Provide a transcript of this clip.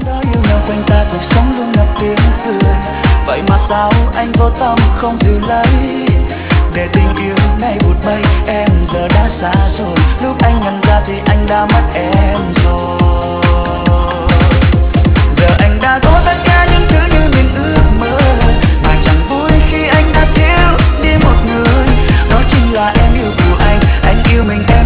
nói yêu nhau quanh ta cuộc sống luôn ngập tiếng cười. Vậy mà sao anh vô tâm không giữ lấy, để tình yêu nay vụt bay em giờ đã xa rồi. Lúc anh nhận ra thì anh đã mất em rồi. Giờ anh đã có tất cả những thứ như mình ước mơ, mà chẳng vui khi anh đã thiếu đi một người. Đó chính là em yêu của anh yêu mình em.